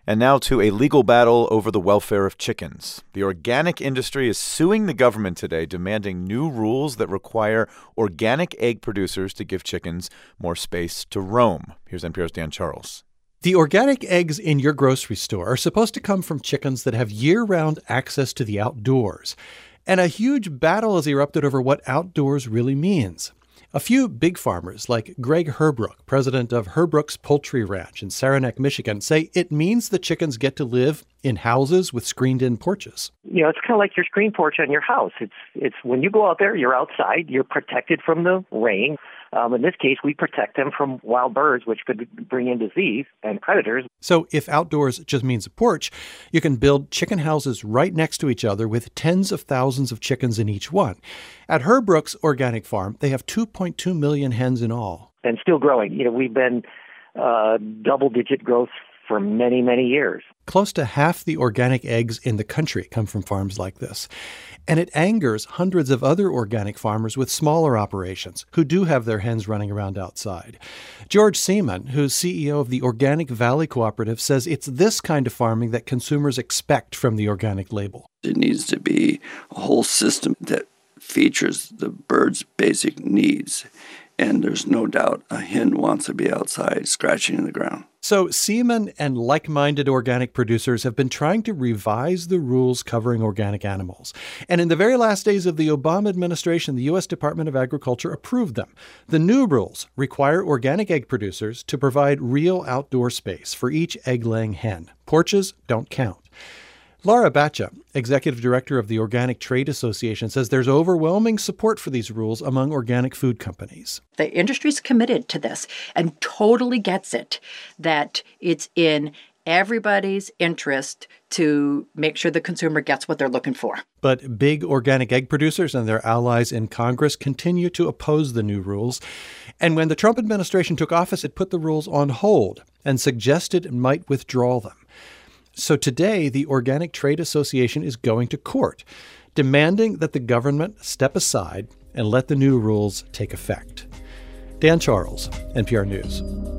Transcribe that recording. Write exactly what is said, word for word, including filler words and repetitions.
And now to a legal battle over the welfare of chickens. The organic industry is suing the government today, demanding new rules that require organic egg producers to give chickens more space to roam. Here's N P R's Dan Charles. The organic eggs in your grocery store are supposed to come from chickens that have year-round access to the outdoors. And a huge battle has erupted over what outdoors really means. A few big farmers, like Greg Herbrook, president of Herbrook's Poultry Ranch in Saranac, Michigan, say it means the chickens get to live in houses with screened-in porches. You know, it's kind of like your screen porch on your house. It's it's when you go out there, you're outside, you're protected from the rain. Um, in this case, we protect them from wild birds, which could bring in disease and predators. So if outdoors just means a porch, you can build chicken houses right next to each other with tens of thousands of chickens in each one. At Herbrook's organic farm, they have two point two million hens in all. And still growing. You know, we've been uh, double-digit growth for many, many years. Close to half the organic eggs in the country come from farms like this. And it angers hundreds of other organic farmers with smaller operations who do have their hens running around outside. George Seaman, who's C E O of the Organic Valley Cooperative, says it's this kind of farming that consumers expect from the organic label. It needs to be a whole system that features the bird's basic needs. And there's no doubt a hen wants to be outside scratching in the ground. So Seaman and like-minded organic producers have been trying to revise the rules covering organic animals. And in the very last days of the Obama administration, the U S Department of Agriculture approved them. The new rules require organic egg producers to provide real outdoor space for each egg-laying hen. Porches don't count. Laura Batcha, executive director of the Organic Trade Association, says there's overwhelming support for these rules among organic food companies. The industry's committed to this and totally gets it, that it's in everybody's interest to make sure the consumer gets what they're looking for. But big organic egg producers and their allies in Congress continue to oppose the new rules. And when the Trump administration took office, it put the rules on hold and suggested it might withdraw them. So today, the Organic Trade Association is going to court, demanding that the government step aside and let the new rules take effect. Dan Charles, N P R News.